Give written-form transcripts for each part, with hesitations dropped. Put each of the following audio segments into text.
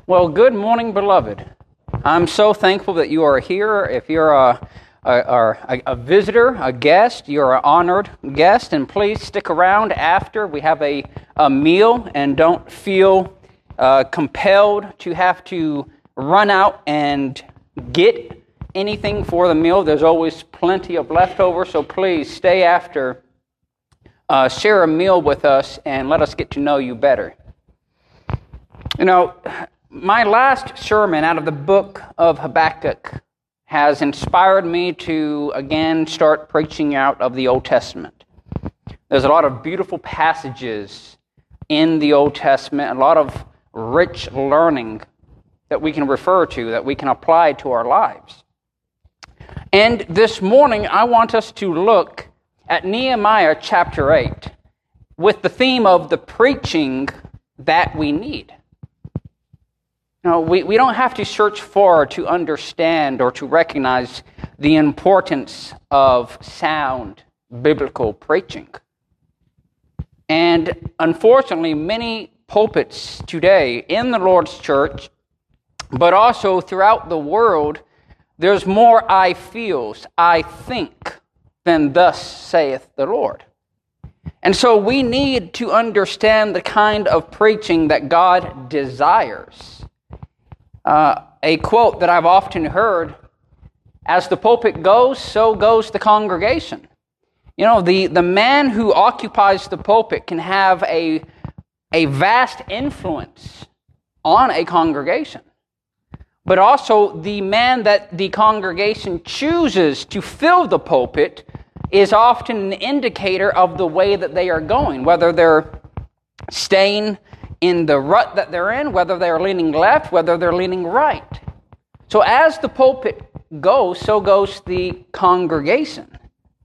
Well, good morning, beloved. I'm so thankful that you are here. If you're a visitor, a guest, you're an honored guest, and please stick around after. We have a meal, and don't feel compelled to have to run out and get anything for the meal. There's always plenty of leftovers, so please stay after. Share a meal with us, and let us get to know you better. You know, my last sermon out of the book of Habakkuk has inspired me to again start preaching out of the Old Testament. There's a lot of beautiful passages in the Old Testament, a lot of rich learning that we can refer to, that we can apply to our lives. And this morning, I want us to look at Nehemiah chapter 8 with the theme of the preaching that we need. No, we don't have to search far to understand or to recognize the importance of sound biblical preaching. And unfortunately, many pulpits today in the Lord's church, but also throughout the world, there's more I feels, I think, than thus saith the Lord. And so we need to understand the kind of preaching that God desires. A quote that I've often heard, as the pulpit goes, so goes the congregation. You know, the man who occupies the pulpit can have a vast influence on a congregation. But also the man that the congregation chooses to fill the pulpit is often an indicator of the way that they are going, whether they're staying in the rut that they're in, whether they're leaning left, whether they're leaning right. So as the pulpit goes, so goes the congregation.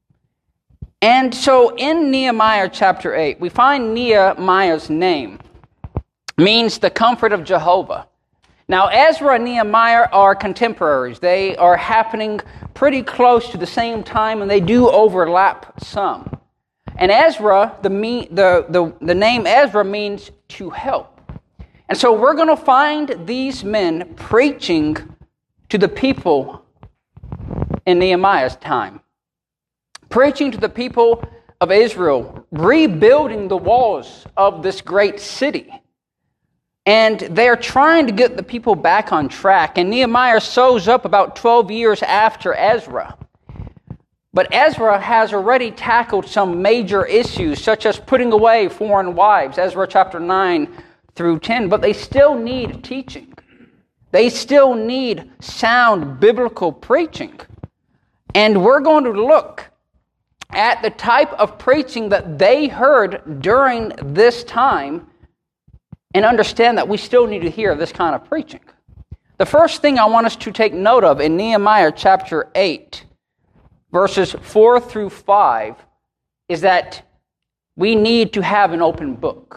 And so in Nehemiah chapter 8, we find Nehemiah's name means the comfort of Jehovah. Now Ezra and Nehemiah are contemporaries. They are happening pretty close to the same time, and they do overlap some. And Ezra, the name Ezra means to help. And so we're going to find these men preaching to the people in Nehemiah's time. Preaching to the people of Israel, rebuilding the walls of this great city. And they're trying to get the people back on track. And Nehemiah shows up about 12 years after Ezra. But Ezra has already tackled some major issues, such as putting away foreign wives, Ezra chapter 9 through 10. But they still need teaching. They still need sound biblical preaching. And we're going to look at the type of preaching that they heard during this time and understand that we still need to hear this kind of preaching. The first thing I want us to take note of in Nehemiah chapter 8, verses 4 through 5, is that we need to have an open book.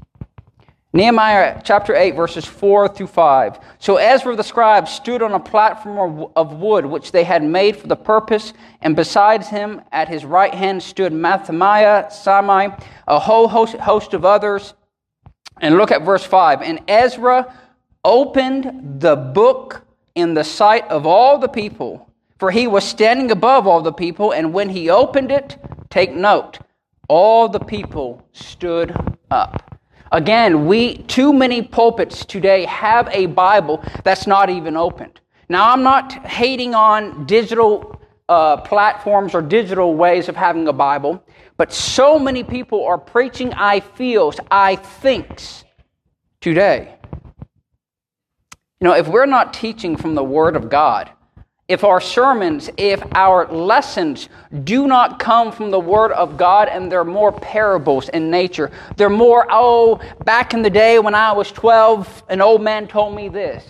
Nehemiah chapter 8, verses 4 through 5. So Ezra the scribe stood on a platform of wood which they had made for the purpose, and besides him at his right hand stood Mattaniah, Shammai, a whole host of others. And look at verse 5. And Ezra opened the book in the sight of all the people, for he was standing above all the people, and when he opened it, take note, all the people stood up. Again, too many pulpits today have a Bible that's not even opened. Now, I'm not hating on digital platforms or digital ways of having a Bible, but so many people are preaching I feels, I thinks today. You know, if we're not teaching from the Word of God, if our sermons, if our lessons do not come from the Word of God and they're more parables in nature, they're more, back in the day when I was 12, an old man told me this.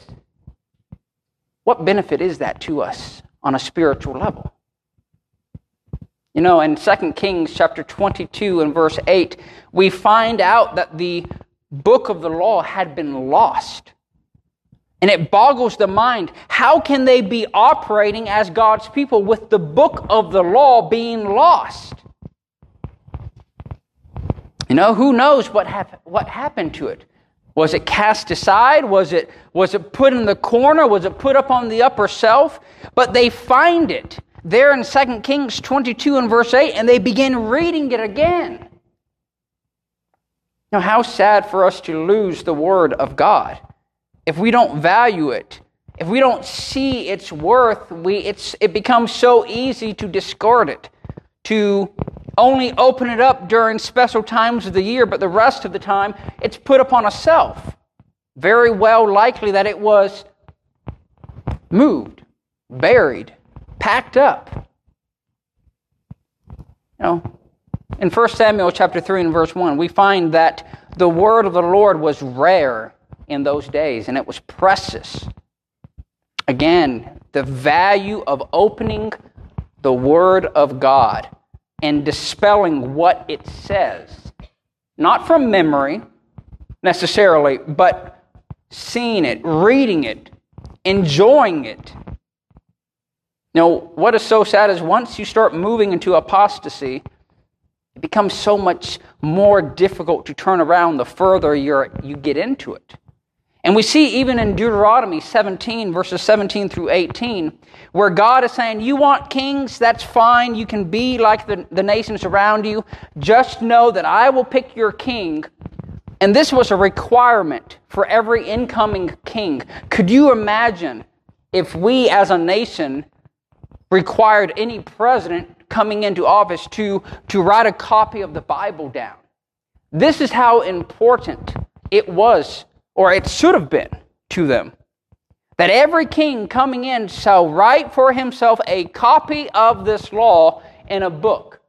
What benefit is that to us on a spiritual level? You know, in 2 Kings chapter 22 and verse 8, we find out that the book of the law had been lost. And it boggles the mind. How can they be operating as God's people with the book of the law being lost? You know, who knows what happened to it? Was it cast aside? Was it put in the corner? Was it put up on the upper shelf? But they find it there in 2 Kings 22 and verse 8, and they begin reading it again. Now, how sad for us to lose the Word of God. If we don't value it, if we don't see its worth, it becomes so easy to discard it, to only open it up during special times of the year, but the rest of the time it's put upon a shelf. Very well likely that it was moved, buried, packed up. In 1 Samuel chapter 3 and verse 1, we find that the word of the Lord was rare in those days, and it was precious. Again, the value of opening the Word of God and dispelling what it says. Not from memory, necessarily, but seeing it, reading it, enjoying it. What is so sad is once you start moving into apostasy, it becomes so much more difficult to turn around the further you get into it. And we see even in Deuteronomy 17, verses 17 through 18, where God is saying, you want kings, that's fine. You can be like the nations around you. Just know that I will pick your king. And this was a requirement for every incoming king. Could you imagine if we as a nation required any president coming into office to write a copy of the Bible down? This is how important it was, or it should have been, to them, that every king coming in shall write for himself a copy of this law in a book.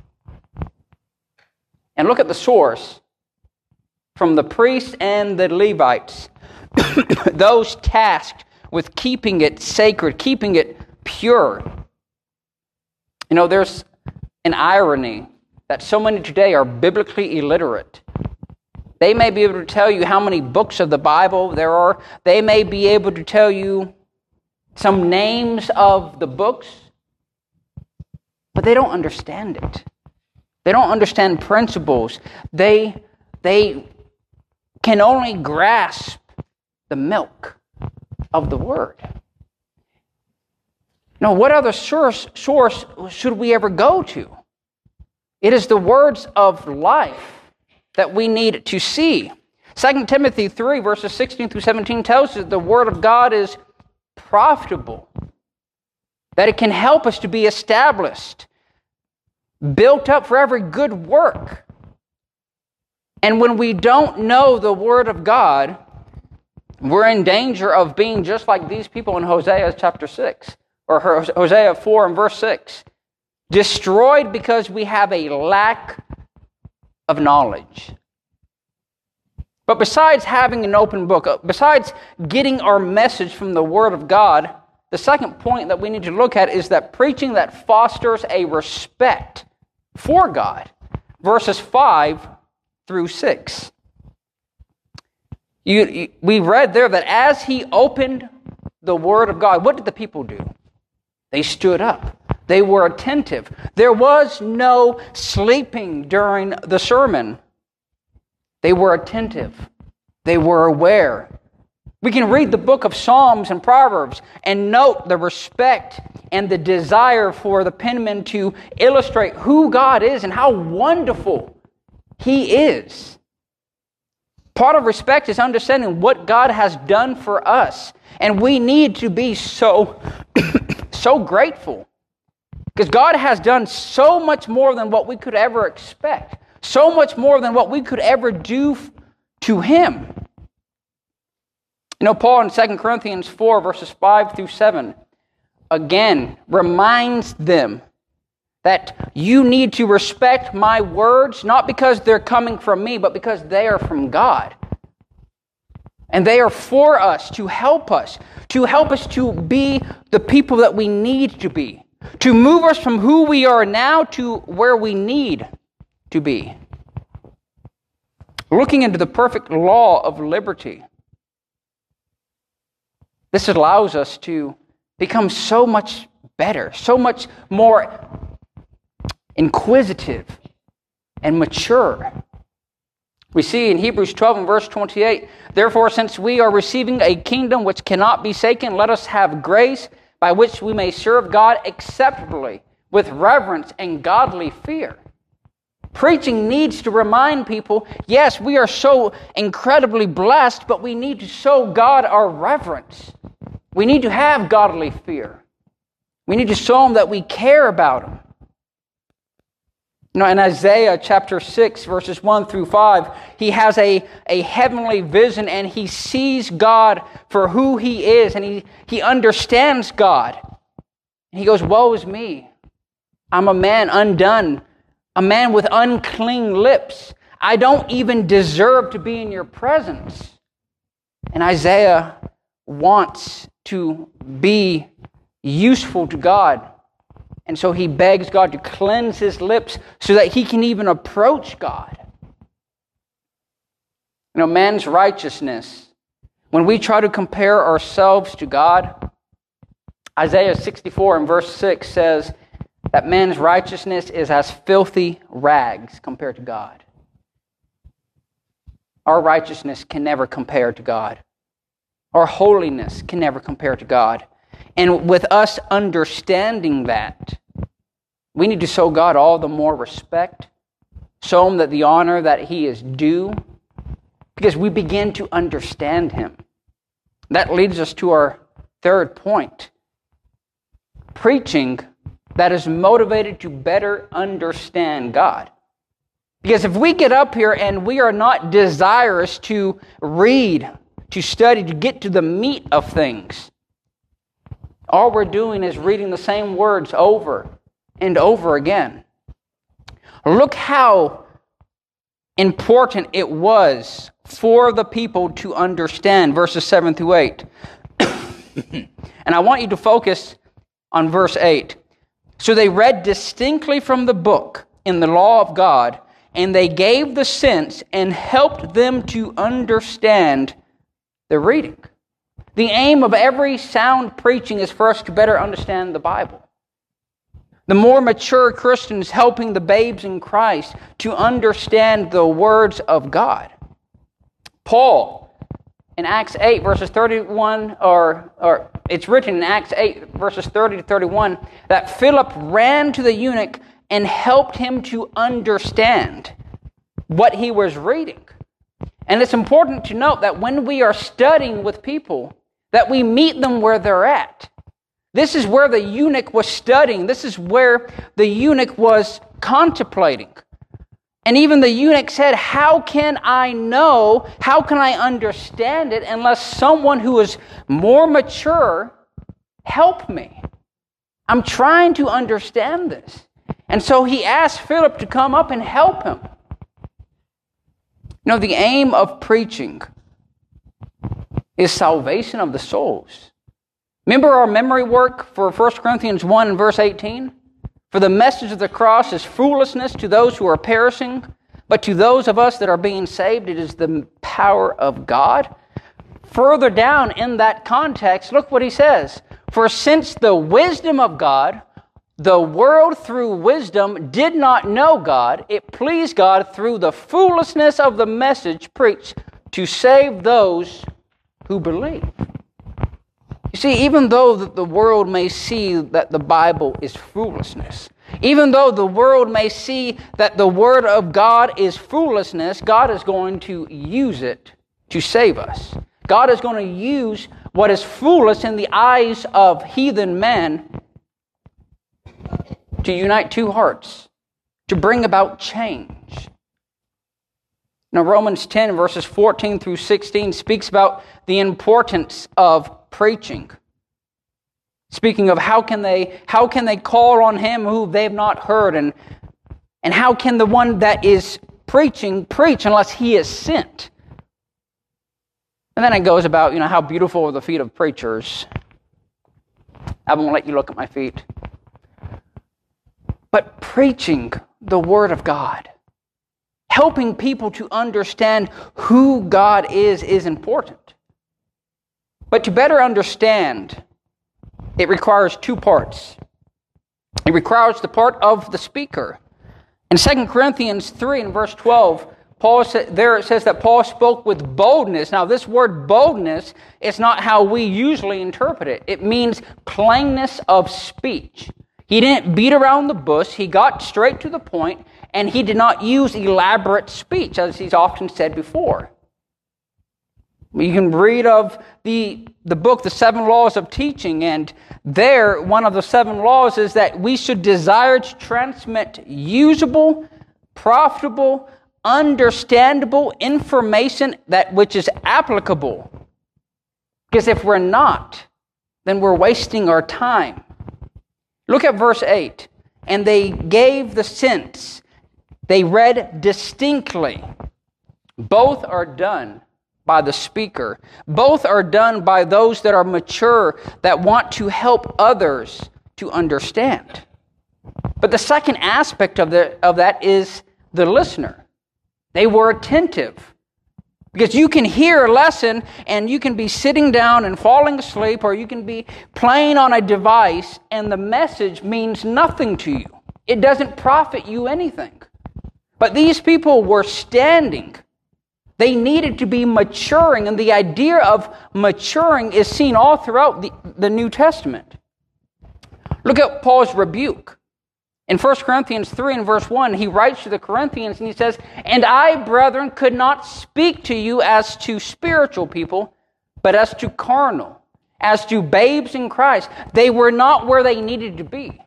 And look at the source. From the priests and the Levites, those tasked with keeping it sacred, keeping it pure. There's an irony that so many today are biblically illiterate. They may be able to tell you how many books of the Bible there are. They may be able to tell you some names of the books, but they don't understand it. They don't understand principles. They can only grasp the milk of the Word. Now, what other source should we ever go to? It is the words of life that we need to see. 2 Timothy 3, verses 16 through 17 tells us that the Word of God is profitable, that it can help us to be established, built up for every good work. And when we don't know the Word of God, we're in danger of being just like these people in Hosea chapter 6, or Hosea 4 and verse 6. Destroyed because we have a lack of knowledge. But besides having an open book, besides getting our message from the Word of God, the second point that we need to look at is that preaching that fosters a respect for God. Verses 5 through 6. We read there that as he opened the Word of God, what did the people do? They stood up. They were attentive. There was no sleeping during the sermon. They were attentive. They were aware. We can read the book of Psalms and Proverbs and note the respect and the desire for the penman to illustrate who God is and how wonderful He is. Part of respect is understanding what God has done for us. And we need to be so grateful. Because God has done so much more than what we could ever expect. So much more than what we could ever do to Him. Paul in 2 Corinthians 4, verses 5 through 7, again reminds them that you need to respect my words, not because they're coming from me, but because they are from God. And they are for us, to help us to be the people that we need to be, to move us from who we are now to where we need to be. Looking into the perfect law of liberty, this allows us to become so much better, so much more inquisitive and mature. We see in Hebrews 12 and verse 28, therefore, since we are receiving a kingdom which cannot be shaken, let us have grace by which we may serve God acceptably with reverence and godly fear. Preaching needs to remind people, yes, we are so incredibly blessed, but we need to show God our reverence. We need to have godly fear. We need to show them that we care about them. You know, in Isaiah chapter 6, verses 1 through 5, he has a heavenly vision and he sees God for who he is and he understands God. And he goes, woe is me. I'm a man undone, a man with unclean lips. I don't even deserve to be in your presence. And Isaiah wants to be useful to God. And so he begs God to cleanse his lips so that he can even approach God. You know, man's righteousness, when we try to compare ourselves to God, Isaiah 64 and verse 6 says that man's righteousness is as filthy rags compared to God. Our righteousness can never compare to God. Our holiness can never compare to God. And with us understanding that, we need to show God all the more respect, show Him that the honor that He is due, because we begin to understand Him. That leads us to our third point. Preaching that is motivated to better understand God. Because if we get up here and we are not desirous to read, to study, to get to the meat of things, all we're doing is reading the same words over and over again. Look how important it was for the people to understand verses 7 through 8. And I want you to focus on verse 8. So they read distinctly from the book in the law of God, and they gave the sense and helped them to understand the reading. The aim of every sound preaching is for us to better understand the Bible. The more mature Christians helping the babes in Christ to understand the words of God. Paul, in Acts 8, verses 31, or it's written in Acts 8, verses 30 to 31, that Philip ran to the eunuch and helped him to understand what he was reading. And it's important to note that when we are studying with people, that we meet them where they're at. This is where the eunuch was studying. This is where the eunuch was contemplating. And even the eunuch said, how can I know, how can I understand it unless someone who is more mature help me? I'm trying to understand this. And so he asked Philip to come up and help him. You know, the aim of preaching is salvation of the souls. Remember our memory work for 1 Corinthians 1 and verse 18? For the message of the cross is foolishness to those who are perishing, but to those of us that are being saved, it is the power of God. Further down in that context, look what he says. For since the wisdom of God, the world through wisdom did not know God, it pleased God through the foolishness of the message preached to save those who believe. You see, even though the world may see that the Bible is foolishness, even though the world may see that the Word of God is foolishness, God is going to use it to save us. God is going to use what is foolish in the eyes of heathen men to unite two hearts, to bring about change. Now, Romans 10, verses 14 through 16 speaks about the importance of preaching. Speaking of how can they call on Him who they've not heard, and how can the one that is preaching preach unless he is sent? And then it goes about, how beautiful are the feet of preachers. I won't let you look at my feet. But preaching the Word of God, helping people to understand who God is important. But to better understand, it requires two parts. It requires the part of the speaker. In 2 Corinthians 3 and verse 12, There it says that Paul spoke with boldness. Now, this word boldness is not how we usually interpret it. It means plainness of speech. He didn't beat around the bush. He got straight to the point, and he did not use elaborate speech, as he's often said before. You can read of the book, The 7 Laws of Teaching, and there, one of the 7 laws is that we should desire to transmit usable, profitable, understandable information that which is applicable. Because if we're not, then we're wasting our time. Look at verse 8. And they gave the sense. They read distinctly. Both are done by the speaker. Both are done by those that are mature, that want to help others to understand. But the second aspect of that is the listener. They were attentive. Because you can hear a lesson and you can be sitting down and falling asleep, or you can be playing on a device and the message means nothing to you. It doesn't profit you anything. But these people were standing. They needed to be maturing, and the idea of maturing is seen all throughout the New Testament. Look at Paul's rebuke. In 1 Corinthians 3 and verse 1, he writes to the Corinthians and he says, "And I, brethren, could not speak to you as to spiritual people, but as to carnal, as to babes in Christ." They were not where they needed to be.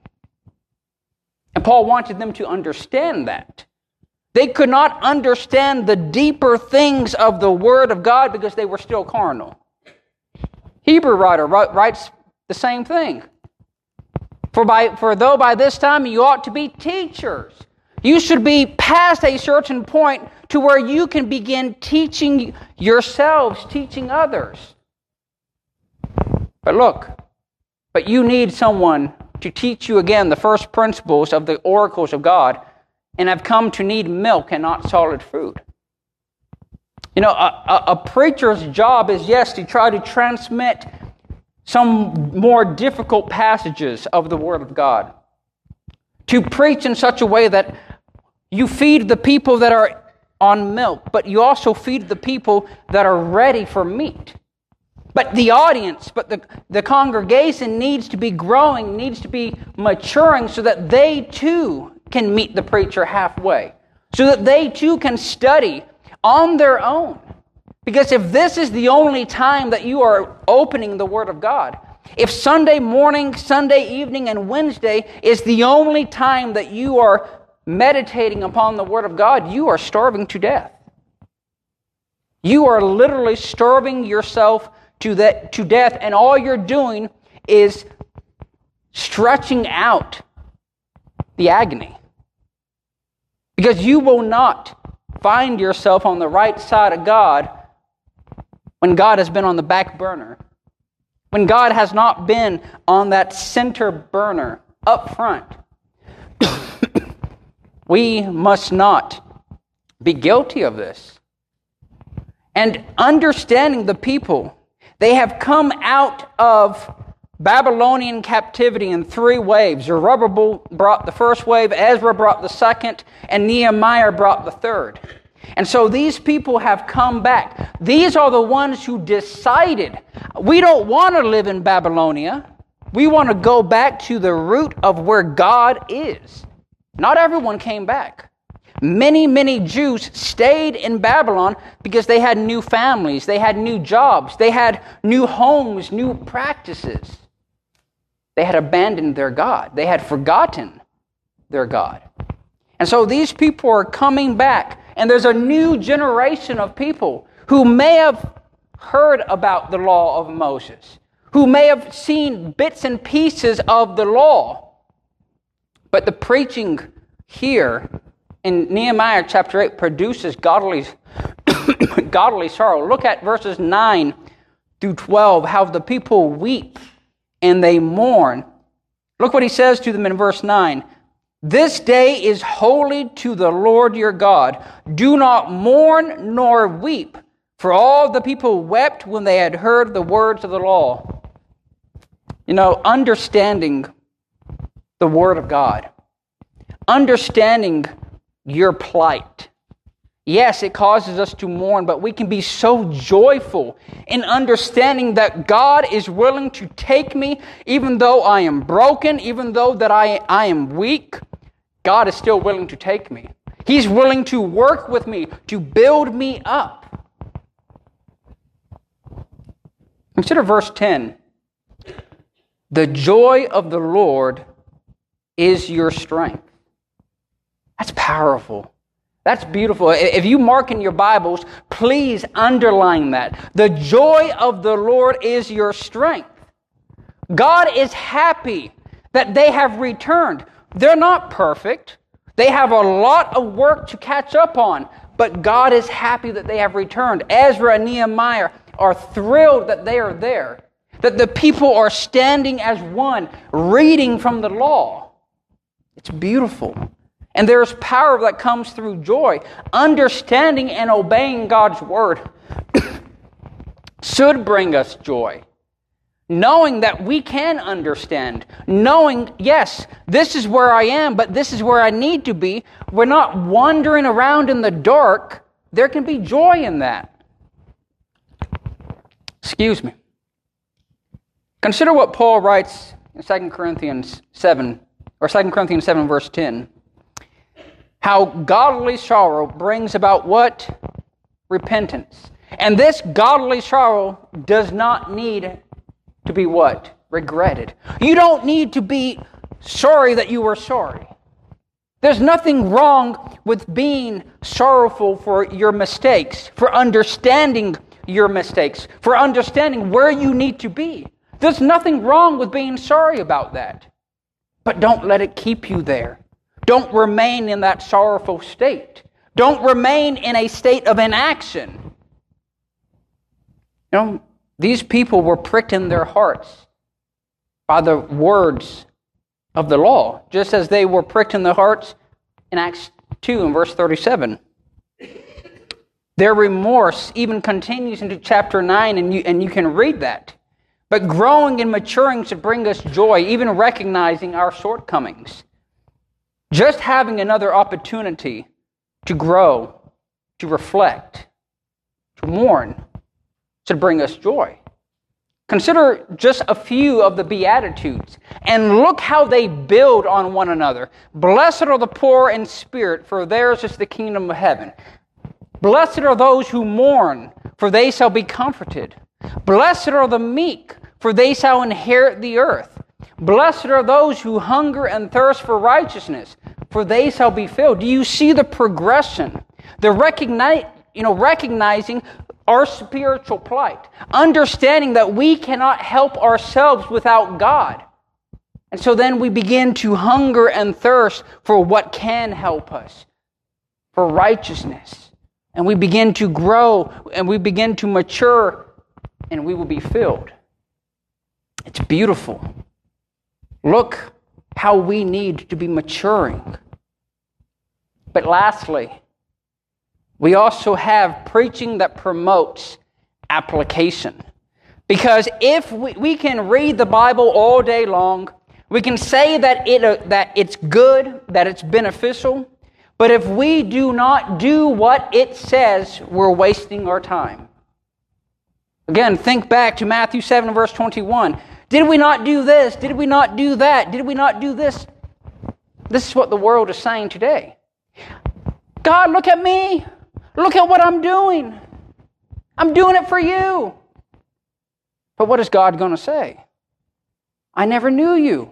And Paul wanted them to understand that. They could not understand the deeper things of the Word of God because they were still carnal. Hebrew writer writes the same thing. For though by this time you ought to be teachers, you should be past a certain point to where you can begin teaching yourselves, teaching others. But you need someone to teach you again the first principles of the oracles of God, and have come to need milk and not solid food. You know, a preacher's job is, yes, to try to transmit some more difficult passages of the Word of God. To preach in such a way that you feed the people that are on milk, but you also feed the people that are ready for meat. But the audience, the congregation needs to be growing, needs to be maturing so that they too can meet the preacher halfway. So that they too can study on their own. Because if this is the only time that you are opening the Word of God, if Sunday morning, Sunday evening, and Wednesday is the only time that you are meditating upon the Word of God, you are starving to death. You are literally starving yourself to death, and all you're doing is stretching out the agony. Because you will not find yourself on the right side of God when God has been on the back burner. When God has not been on that center burner up front. We must not be guilty of this. And understanding the people, they have come out of Babylonian captivity in 3 waves. Zerubbabel brought the first wave, Ezra brought the second, and Nehemiah brought the third. And so these people have come back. These are the ones who decided, we don't want to live in Babylonia. We want to go back to the root of where God is. Not everyone came back. Many, many Jews stayed in Babylon because they had new families, they had new jobs, they had new homes, new practices. They had abandoned their God. They had forgotten their God. And so these people are coming back, and there's a new generation of people who may have heard about the law of Moses, who may have seen bits and pieces of the law. But the preaching here in Nehemiah chapter 8 produces godly sorrow. Look at verses 9 through 12, how the people weep and they mourn. Look what he says to them in verse 9. "This day is holy to the Lord your God. Do not mourn nor weep, for all the people wept when they had heard the words of the law." You know, understanding the Word of God, understanding your plight, Yes, it causes us to mourn, but we can be so joyful in understanding that God is willing to take me, even though I am broken, even though that I am weak. God is still willing to take me. He's willing to work with me, to build me up. Consider verse 10. The joy of the Lord is your strength. That's powerful. That's beautiful. If you mark in your Bibles, please underline that. The joy of the Lord is your strength. God is happy that they have returned. They're not perfect. They have a lot of work to catch up on, but God is happy that they have returned. Ezra and Nehemiah are thrilled that they are there, that the people are standing as one, reading from the law. It's beautiful. And there's power that comes through joy. Understanding and obeying God's word should bring us joy. Knowing that we can understand. Knowing, yes, this is where I am, but this is where I need to be. We're not wandering around in the dark. There can be joy in that. Excuse me. Consider what Paul writes in 2 Corinthians 7, or 2 Corinthians 7 verse 10. How godly sorrow brings about what? Repentance. And this godly sorrow does not need to be what? Regretted. You don't need to be sorry that you were sorry. There's nothing wrong with being sorrowful for your mistakes, for understanding your mistakes, for understanding where you need to be. There's nothing wrong with being sorry about that. But don't let it keep you there. Don't remain in that sorrowful state. Don't remain in a state of inaction. You know, these people were pricked in their hearts by the words of the law, just as they were pricked in their hearts in Acts 2 and verse 37. Their remorse even continues into chapter 9, and you can read that. But growing and maturing should bring us joy, even recognizing our shortcomings. Just having another opportunity to grow, to reflect, to mourn, should bring us joy. Consider just a few of the Beatitudes, and look how they build on one another. Blessed are the poor in spirit, for theirs is the kingdom of heaven. Blessed are those who mourn, for they shall be comforted. Blessed are the meek, for they shall inherit the earth. Blessed are those who hunger and thirst for righteousness, for they shall be filled. Do you see the progression? The recognizing our spiritual plight, understanding that we cannot help ourselves without God. And so then we begin to hunger and thirst for what can help us, for righteousness. And we begin to grow, and we begin to mature, and we will be filled. It's beautiful. Look how we need to be maturing. But lastly, we also have preaching that promotes application. Because if we can read the Bible all day long, we can say that it's good, that it's beneficial, but if we do not do what it says, we're wasting our time. Again, think back to Matthew 7, verse 21. Did we not do this? Did we not do that? Did we not do this? This is what the world is saying today. God, look at me. Look at what I'm doing. I'm doing it for you. But what is God going to say? I never knew you.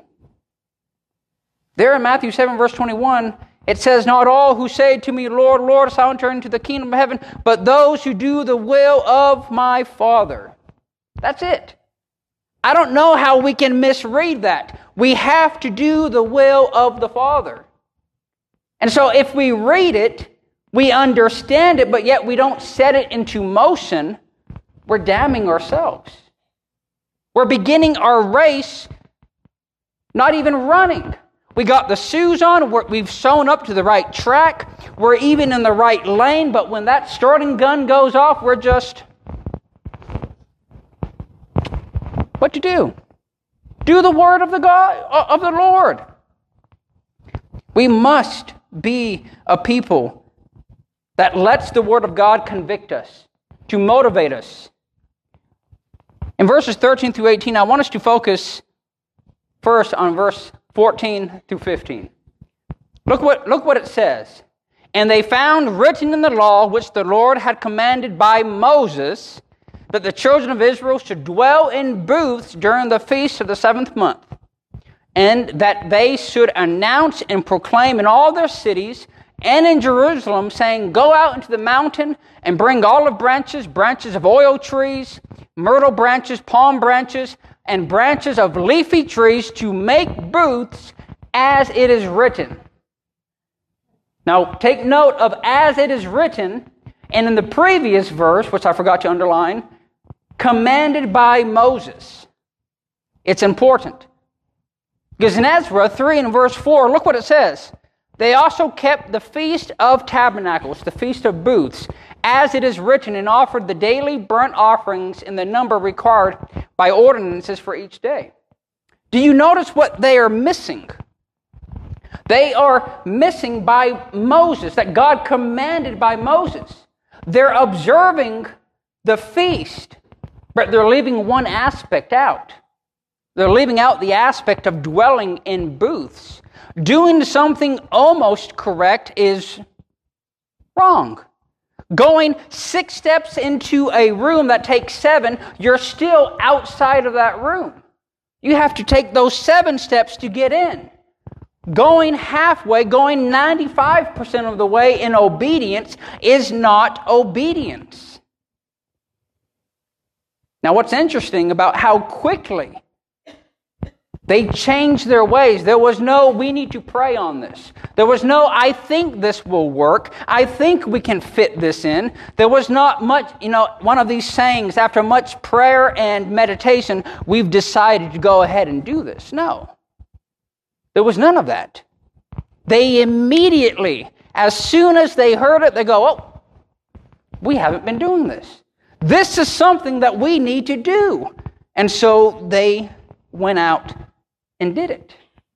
There in Matthew 7, verse 21, it says, not all who say to me, Lord, Lord, shall enter into the kingdom of heaven, but those who do the will of my Father. That's it. I don't know how we can misread that. We have to do the will of the Father. And so if we read it, we understand it, but yet we don't set it into motion, we're damning ourselves. We're beginning our race not even running. We got the shoes on, we've sewn up to the right track, we're even in the right lane, but when that starting gun goes off, we're just... What to do? Do the word of the Lord. We must be a people that lets the Word of God convict us, to motivate us. In verses 13 through 18, I want us to focus first on verse 14 through 15. Look what it says. And they found written in the law which the Lord had commanded by Moses, that the children of Israel should dwell in booths during the feast of the 7th month, and that they should announce and proclaim in all their cities and in Jerusalem, saying, Go out into the mountain and bring olive branches, branches of oil trees, myrtle branches, palm branches, and branches of leafy trees to make booths as it is written. Now, take note of as it is written, and in the previous verse, which I forgot to underline, commanded by Moses. It's important. Because in Ezra 3 and verse 4, look what it says. They also kept the Feast of Tabernacles, the Feast of Booths, as it is written, and offered the daily burnt offerings in the number required by ordinances for each day. Do you notice what they are missing? They are missing by Moses, that God commanded by Moses. They're observing the feast, but they're leaving one aspect out. They're leaving out the aspect of dwelling in booths. Doing something almost correct is wrong. Going 6 steps into a room that takes 7, you're still outside of that room. You have to take those 7 steps to get in. Going halfway, going 95% of the way in obedience is not obedience. Now, what's interesting about how quickly they changed their ways. There was no, we need to pray on this. There was no, I think this will work. I think we can fit this in. There was not much, one of these sayings, after much prayer and meditation, we've decided to go ahead and do this. No. There was none of that. They immediately, as soon as they heard it, they go, oh, we haven't been doing this. This is something that we need to do. And so they went out and did it.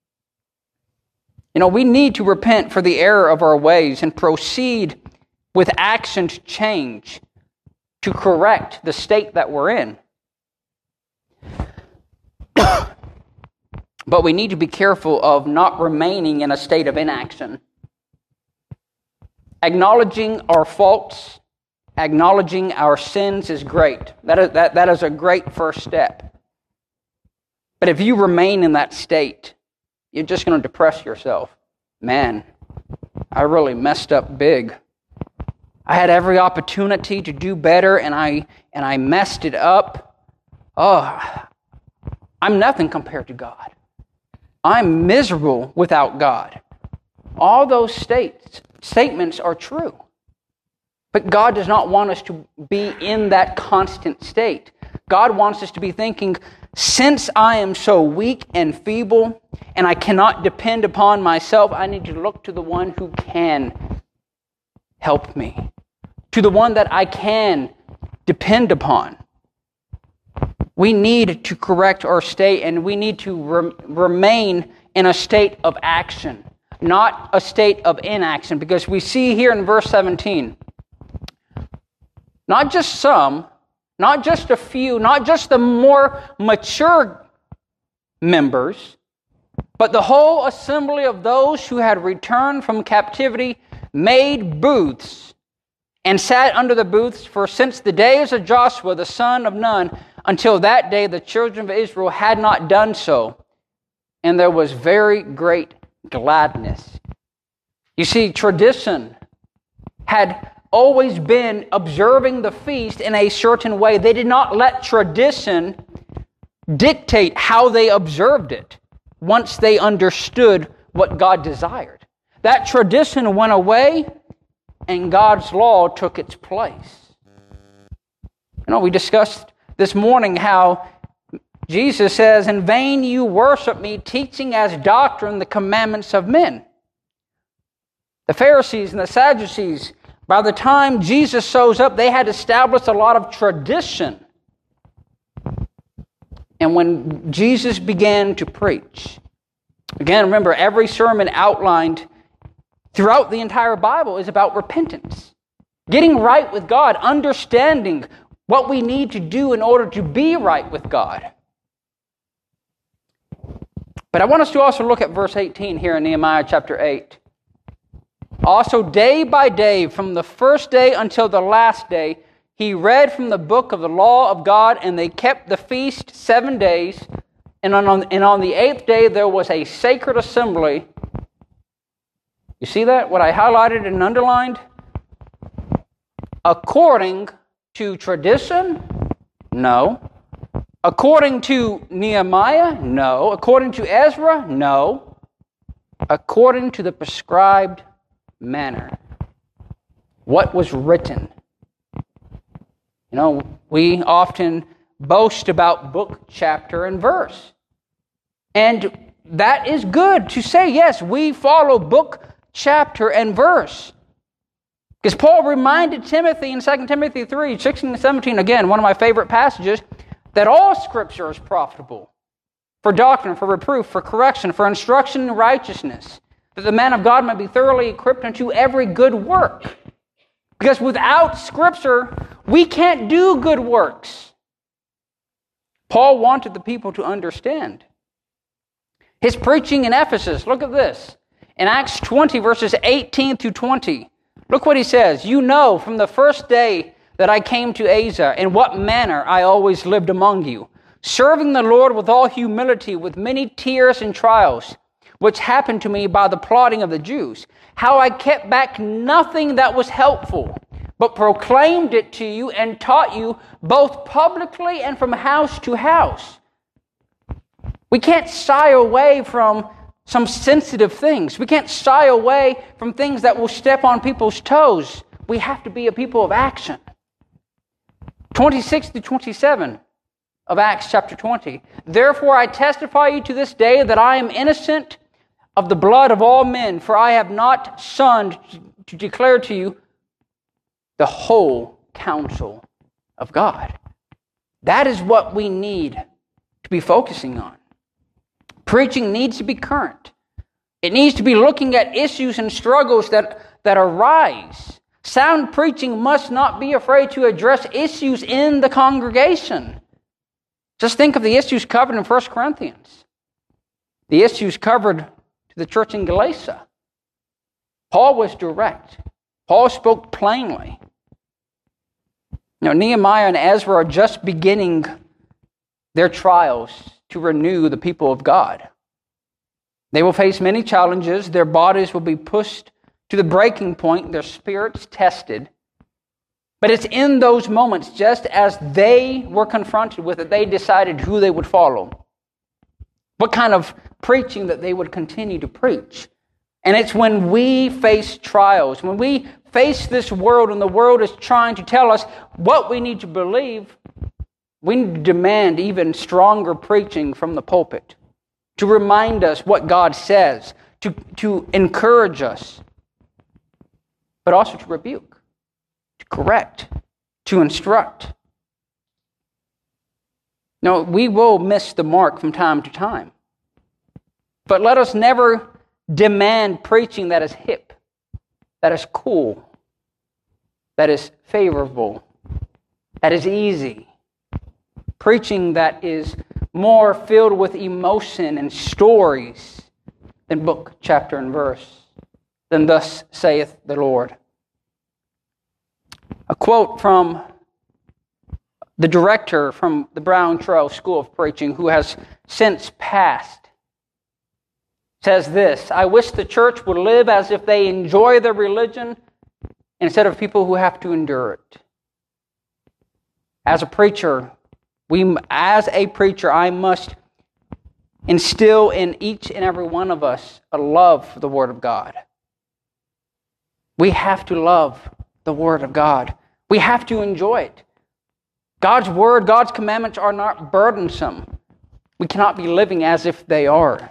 We need to repent for the error of our ways and proceed with action to change, to correct the state that we're in. But we need to be careful of not remaining in a state of inaction. Acknowledging our faults, acknowledging our sins is great. That is a great first step. But if you remain in that state, you're just going to depress yourself. Man, I really messed up big. I had every opportunity to do better, and I messed it up. Oh, I'm nothing compared to God. I'm miserable without God. All those statements are true. But God does not want us to be in that constant state. God wants us to be thinking, since I am so weak and feeble, and I cannot depend upon myself, I need to look to the one who can help me, to the one that I can depend upon. We need to correct our state, and we need to remain in a state of action, not a state of inaction, because we see here in verse 17, not just some, not just a few, not just the more mature members, but the whole assembly of those who had returned from captivity made booths and sat under the booths, for since the days of Joshua the son of Nun, until that day the children of Israel had not done so, and there was very great gladness. You see, tradition had always been observing the feast in a certain way. They did not let tradition dictate how they observed it once they understood what God desired. That tradition went away and God's law took its place. We discussed this morning how Jesus says, in vain you worship me, teaching as doctrine the commandments of men. The Pharisees and the Sadducees, by the time Jesus shows up, they had established a lot of tradition. And when Jesus began to preach, again, remember, every sermon outlined throughout the entire Bible is about repentance. Getting right with God, understanding what we need to do in order to be right with God. But I want us to also look at verse 18 here in Nehemiah chapter 8. Also, day by day, from the first day until the last day, he read from the book of the law of God, and they kept the feast 7 days. And on the 8th day, there was a sacred assembly. You see that? What I highlighted and underlined? According to tradition? No. According to Nehemiah? No. According to Ezra? No. According to the prescribed manner. What was written? You know, we often boast about book, chapter, and verse. And that is good to say, yes, we follow book, chapter, and verse. Because Paul reminded Timothy in 2 Timothy 3, 16 and 17, again, one of my favorite passages, that all Scripture is profitable for doctrine, for reproof, for correction, for instruction in righteousness, that the man of God may be thoroughly equipped unto every good work. Because without Scripture, we can't do good works. Paul wanted the people to understand. His preaching in Ephesus, look at this. In Acts 20, verses 18 through 20, look what he says. You know from the first day that I came to Asia, in what manner I always lived among you, serving the Lord with all humility, with many tears and trials, which happened to me by the plotting of the Jews, how I kept back nothing that was helpful, but proclaimed it to you and taught you both publicly and from house to house. We can't shy away from some sensitive things. We can't shy away from things that will step on people's toes. We have to be a people of action. 26 to 27 of Acts chapter 20. Therefore I testify you to this day that I am innocent of the blood of all men, for I have not shunned to declare to you the whole counsel of God. That is what we need to be focusing on. Preaching needs to be current. It needs to be looking at issues and struggles that arise. Sound preaching must not be afraid to address issues in the congregation. Just think of the issues covered in 1 Corinthians. The issues covered to the church in Galatia. Paul was direct. Paul spoke plainly. Now, Nehemiah and Ezra are just beginning their trials to renew the people of God. They will face many challenges. Their bodies will be pushed to the breaking point, their spirits tested. But it's in those moments, just as they were confronted with it, they decided who they would follow, what kind of preaching that they would continue to preach. And it's when we face trials, when we face this world and the world is trying to tell us what we need to believe, we need to demand even stronger preaching from the pulpit to remind us what God says, to encourage us, but also to rebuke, to correct, to instruct. No, we will miss the mark from time to time. But let us never demand preaching that is hip, that is cool, that is favorable, that is easy. Preaching that is more filled with emotion and stories than book, chapter, and verse. Then thus saith the Lord. A quote from the director from the Brown Trail School of Preaching, who has since passed, says this: I wish the church would live as if they enjoy their religion instead of people who have to endure it. As a preacher, I must instill in each and every one of us a love for the Word of God. We have to love the Word of God. We have to enjoy it. God's Word, God's commandments are not burdensome. We cannot be living as if they are.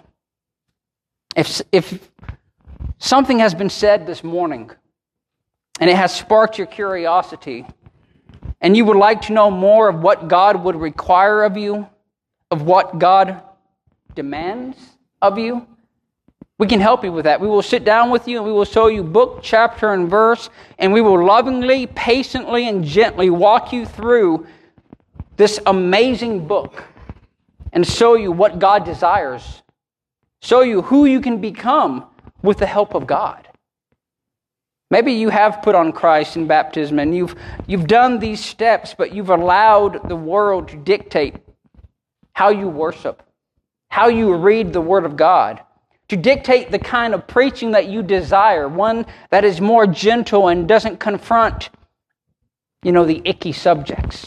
If something has been said this morning and it has sparked your curiosity, and you would like to know more of what God would require of you, of what God demands of you, We can help you with that. We will sit down with you and we will show you book, chapter, and verse, and we will lovingly, patiently, and gently walk you through this amazing book and show you what God desires. Show you who you can become with the help of God. Maybe you have put on Christ in baptism and you've done these steps, but you've allowed the world to dictate how you worship, how you read the Word of God, to dictate the kind of preaching that you desire, one that is more gentle and doesn't confront, the icky subjects.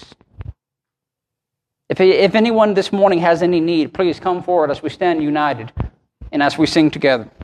If anyone this morning has any need, please come forward as we stand united and as we sing together.